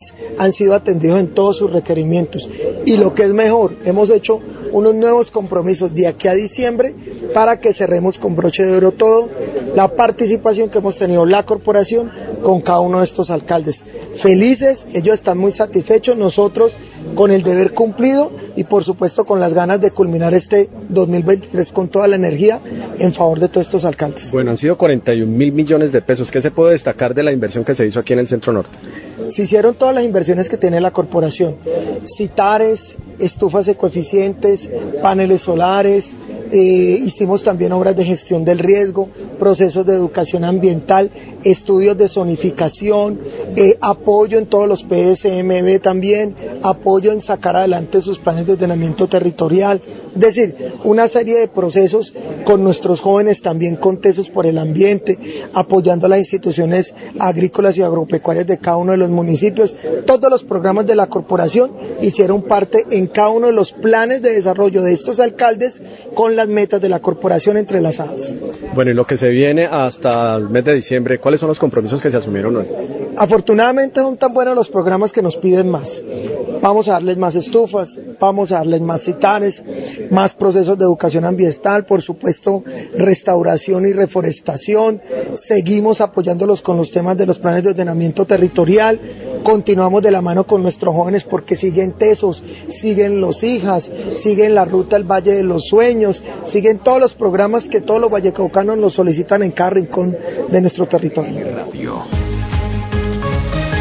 han sido atendidos en todos sus requerimientos. Y lo que es mejor, hemos hecho unos nuevos compromisos de aquí a diciembre para que cerremos con broche de oro todo la participación que hemos tenido la corporación con cada uno de estos alcaldes. Felices, ellos están muy satisfechos, nosotros con el deber cumplido y por supuesto con las ganas de culminar este 2023 con toda la energía en favor de todos estos alcaldes. Bueno, han sido 41.000 millones de pesos. ¿Qué se puede destacar de la inversión que se hizo aquí en el Centro Norte? Se hicieron todas las inversiones que tiene la corporación, citares, estufas ecoeficientes, paneles solares, hicimos también obras de gestión del riesgo, procesos de educación ambiental, estudios de zonificación, apoyo en todos los PSMB también, apoyo en sacar adelante sus planes de ordenamiento territorial, es decir, una serie de procesos con nuestros jóvenes también contesos por el ambiente, apoyando a las instituciones agrícolas y agropecuarias de cada uno de los municipios. Todos los programas de la corporación hicieron parte en cada uno de los planes de desarrollo de estos alcaldes con las metas de la corporación entrelazadas. Bueno, y lo que se viene hasta el mes de diciembre, ¿cuáles son los compromisos que se asumieron hoy? Afortunadamente son tan buenos los programas que nos piden más. Vamos a darles más estufas, vamos a darles más citares, más procesos de educación ambiental, por supuesto restauración y reforestación, seguimos apoyándolos con los temas de los planes de ordenamiento territorial, continuamos de la mano con nuestros jóvenes porque siguen tesos, siguen los hijas, siguen la ruta del Valle de los Sueños, siguen todos los programas que todos los vallecaucanos nos solicitan en cada rincón de nuestro territorio.